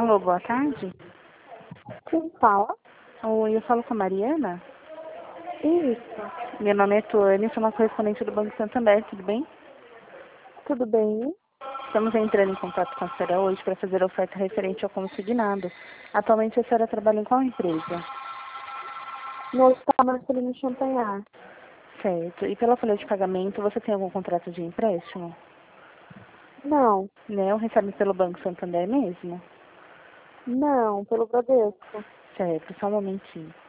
Alô, boa tarde. Quem fala? Oi, eu falo com a Mariana. Isso. Meu nome é Tuane, sou uma correspondente do Banco Santander, tudo bem? Tudo bem? Estamos entrando em contato com a senhora hoje para fazer a oferta referente ao consignado. Atualmente a senhora trabalha em qual empresa? No Hospital Marcelino Champagnat. Certo. E pela folha de pagamento, você tem algum contrato de empréstimo? Não, Não, recebe pelo Banco Santander mesmo? não, pelo Bradesco. Certo, só um momentinho.